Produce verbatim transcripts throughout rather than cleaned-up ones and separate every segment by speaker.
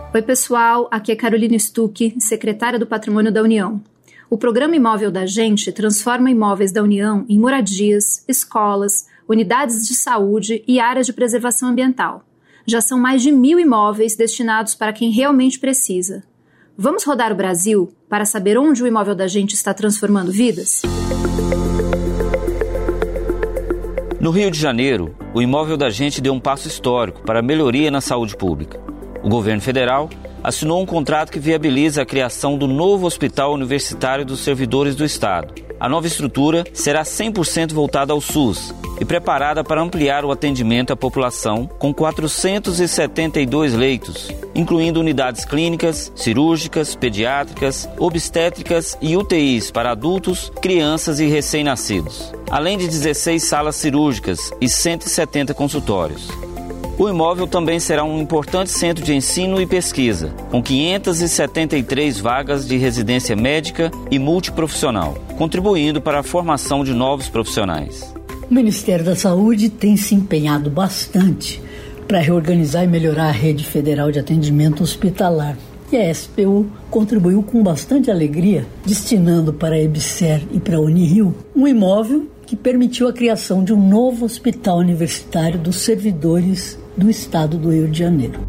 Speaker 1: Oi pessoal, aqui é Carolina Stuck, secretária do Patrimônio da União. O Programa Imóvel da Gente transforma imóveis da União em moradias, escolas, unidades de saúde e áreas de preservação ambiental. Já são mais de mil imóveis destinados para quem realmente precisa. Vamos rodar o Brasil para saber onde o Imóvel da Gente está transformando vidas?
Speaker 2: No Rio de Janeiro, o Imóvel da Gente deu um passo histórico para a melhoria na saúde pública. O governo federal assinou um contrato que viabiliza a criação do novo Hospital Universitário dos Servidores do Estado. A nova estrutura será cem por cento voltada ao SUS e preparada para ampliar o atendimento à população com quatrocentos e setenta e dois leitos, incluindo unidades clínicas, cirúrgicas, pediátricas, obstétricas e U T Is para adultos, crianças e recém-nascidos, além de dezesseis salas cirúrgicas e cento e setenta consultórios. O imóvel também será um importante centro de ensino e pesquisa, com quinhentas e setenta e três vagas de residência médica e multiprofissional, contribuindo para a formação de novos profissionais.
Speaker 3: O Ministério da Saúde tem se empenhado bastante para reorganizar e melhorar a rede federal de atendimento hospitalar. E a S P U contribuiu com bastante alegria, destinando para a EBSER e para a Unirio um imóvel que permitiu a criação de um novo hospital universitário dos servidores do Estado do Rio de Janeiro.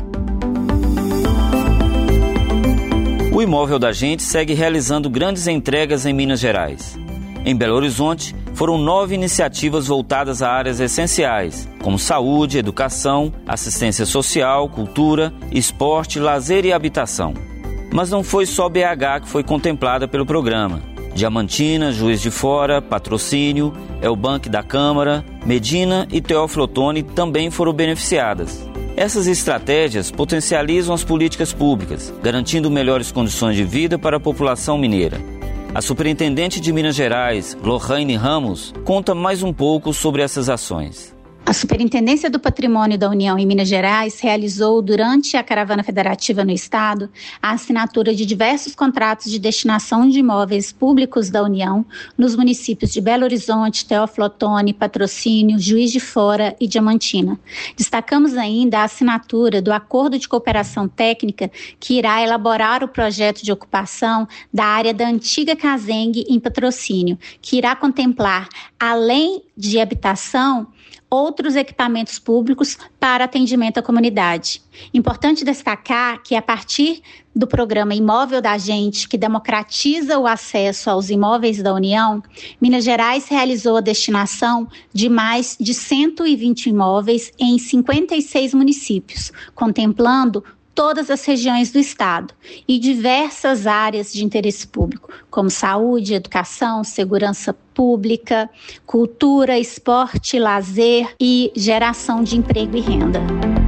Speaker 2: O Imóvel da Gente segue realizando grandes entregas em Minas Gerais. Em Belo Horizonte, foram nove iniciativas voltadas a áreas essenciais, como saúde, educação, assistência social, cultura, esporte, lazer e habitação. Mas não foi só B H que foi contemplada pelo programa. Diamantina, Juiz de Fora, Patrocínio, Elbank da Câmara, Medina e Teófilo Otoni também foram beneficiadas. Essas estratégias potencializam as políticas públicas, garantindo melhores condições de vida para a população mineira. A superintendente de Minas Gerais, Lohane Ramos, conta mais um pouco sobre essas ações.
Speaker 4: A Superintendência do Patrimônio da União em Minas Gerais realizou, durante a caravana federativa no Estado, a assinatura de diversos contratos de destinação de imóveis públicos da União nos municípios de Belo Horizonte, Teófilo Otoni, Patrocínio, Juiz de Fora e Diamantina. Destacamos ainda a assinatura do Acordo de Cooperação Técnica que irá elaborar o projeto de ocupação da área da antiga Casengue em Patrocínio, que irá contemplar, além de habitação, outros equipamentos públicos para atendimento à comunidade. Importante destacar que, a partir do programa Imóvel da Gente, que democratiza o acesso aos imóveis da União, Minas Gerais realizou a destinação de mais de cento e vinte imóveis em cinquenta e seis municípios, contemplando todas as regiões do Estado e diversas áreas de interesse público, como saúde, educação, segurança pública, cultura, esporte, lazer e geração de emprego e renda.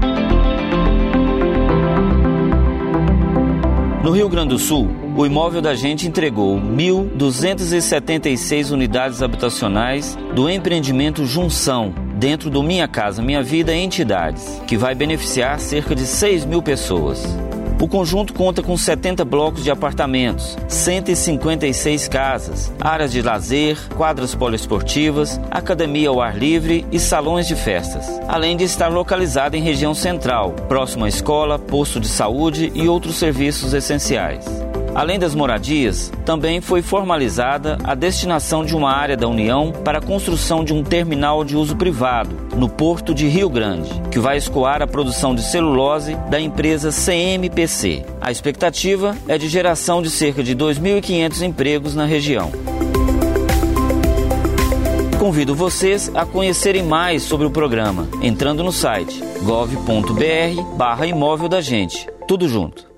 Speaker 2: No Rio Grande do Sul, o Imóvel da Gente entregou mil duzentas e setenta e seis unidades habitacionais do empreendimento Junção, dentro do Minha Casa Minha Vida Entidades, que vai beneficiar cerca de seis mil pessoas. O conjunto conta com setenta blocos de apartamentos, cento e cinquenta e seis casas, áreas de lazer, quadras poliesportivas, academia ao ar livre e salões de festas, além de estar localizado em região central, próximo à escola, posto de saúde e outros serviços essenciais. Além das moradias, também foi formalizada a destinação de uma área da União para a construção de um terminal de uso privado no Porto de Rio Grande, que vai escoar a produção de celulose da empresa C M P C. A expectativa é de geração de cerca de dois mil e quinhentos empregos na região. Convido vocês a conhecerem mais sobre o programa, entrando no site gov ponto br barra imóvel da gente. Tudo junto.